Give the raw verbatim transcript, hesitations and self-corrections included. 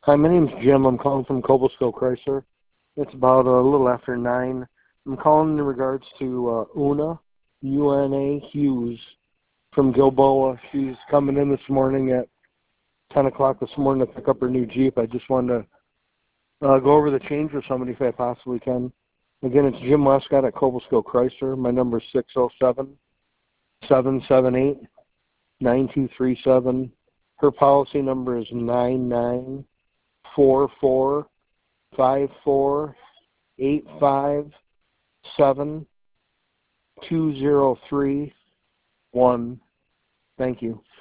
Hi, my name's Jim. I'm calling from Cobblesville Chrysler. It's about a little after nine. I'm calling in regards to uh, Una, U N A Hughes from Gilboa. She's coming in this morning at ten o'clock this morning to pick up her new Jeep. I just wanted to uh, go over the change with somebody if I possibly can. Again, it's Jim Westcott at Cobblesville Chrysler. My number is six oh seven, seven seven eight, nine two three seven. Her policy number is nine nine four four five four eight five seven two zero three one. Thank you.